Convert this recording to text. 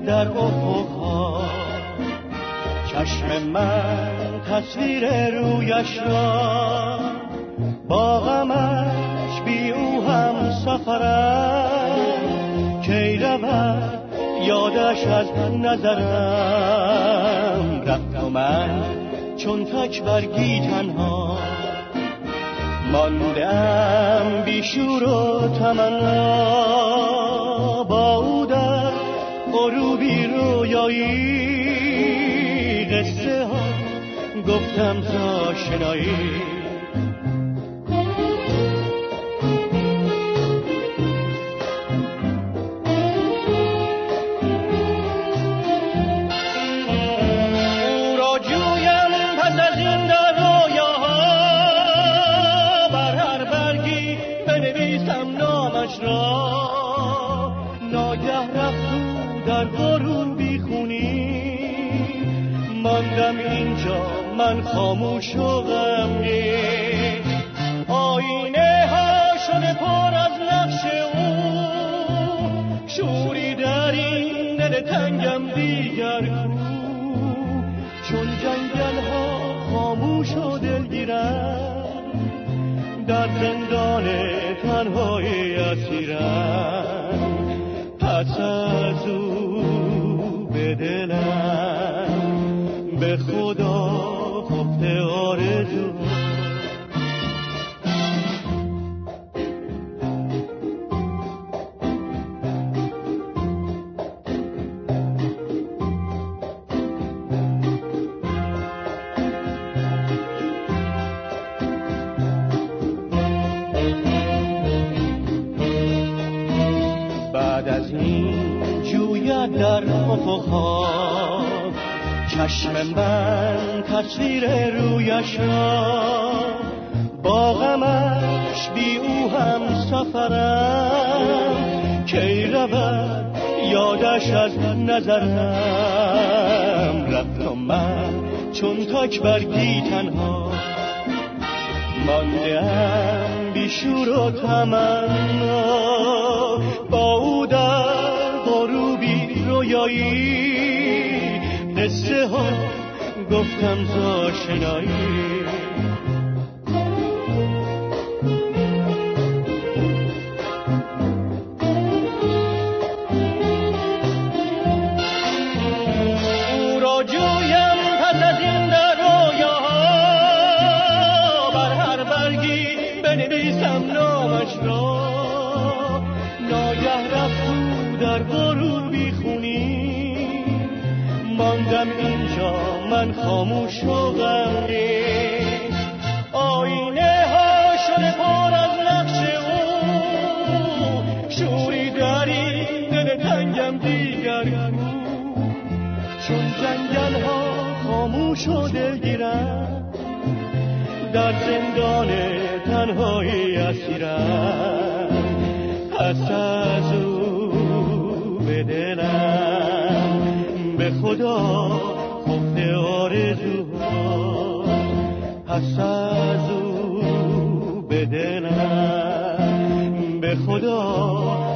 در افقها، چشم من تصویر رویش را، با غمش بی او هم سفرم، کی رود یادش از نظرم. رفت و من چون تک برگی تنها، ماندم بی شور و تمنا، با او در غروبی رویایی، قصه ها گفتم تا شنایی. ناگه رفت در غروبی خونی، ماندم اینجا من خاموش و غمگین. آینه ها شده پر از نقش او، شوری در این دل تنگم دیگر کو. چون جنگل ها خاموش و دلگیرم، در زندان تنهایی اسیرم. پس از او به دلم به خدا خفته آرزو. در افقها، چشم من تصویر رویش را، با غمش بی او هم سفرم، کی رود یادش از نظرم. رفت و من چون تک برگی تنها، ماندم بی شور و تمنا، با او در غروبی رویایی، قصه ها گفتم تا شنایی. او را جویم پس از این در رویاها، بر هر برگی بنویسم نامش را. ناگه رفت در غروبی خونی، ماندم اینجا من خاموش و غمگین. آینه ها شده پر از نقش او، شوری در این دل تنگم دیگر کو. چون جنگل ها خاموش و دلگیرم، در زندان تنهایی اسیرم. پس از او به دلم به خدا خفته آرزوها. پس از او به دلم به خدا